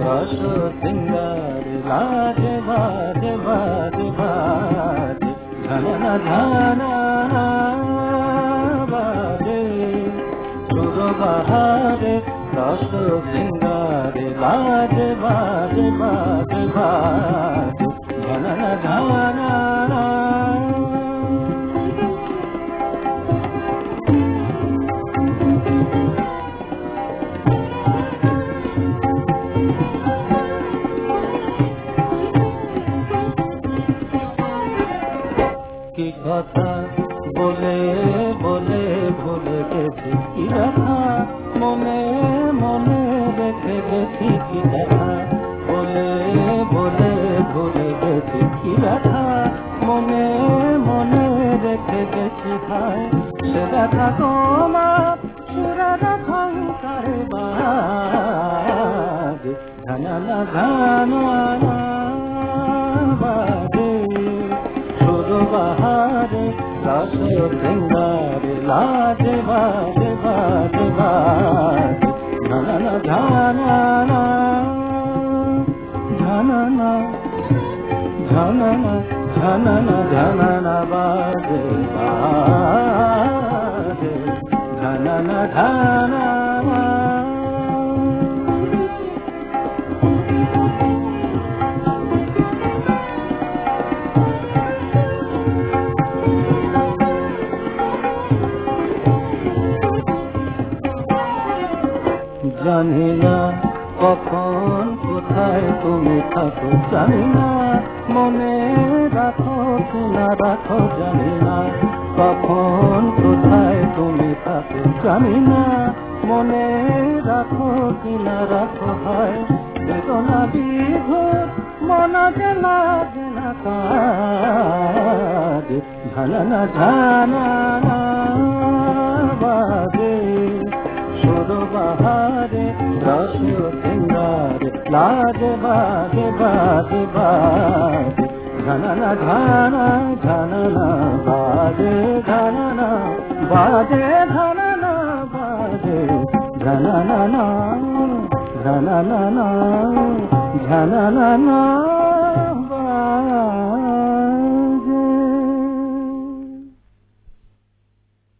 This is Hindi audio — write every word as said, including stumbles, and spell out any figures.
रस सिंगार लाजे बाजे बाजे बाजे झनना झना बाजे सुर बहारे रस सिंगार लाजे बाजे बाजे बाजे झनना झना की कथा बोले बोले भूले गेছি की कथा मने मने रेखे गेছি की कथा बोले बोले भूले गेছি की कथा मने मने रेखे गेছি भाई সে দেখা তোমার সুরার সংসারে বাজে ঝানা ঝানা বাজে बहारे रस सिंगार लाजे बाजे बाजे बाजे झनना झना झनना झनना झनना झनना बाजे बाजे झनना झना জানি না কখন কোথায় তুমি থাকো জানি না মনে রাখো কি না রাখো জানি না কখন কোথায় তুমি থাকো জানি না মনে রাখো কি না রাখো হয় বেদনা বিভোর মন যে লাগে না কাজ ঝানা ঝানা বাজে सुर बहारे रस सिंगार लाजे बाजे बाजे बाजे झनना झना झनना बाजे झनना बाजे झनना बाजे झनना झनना झनना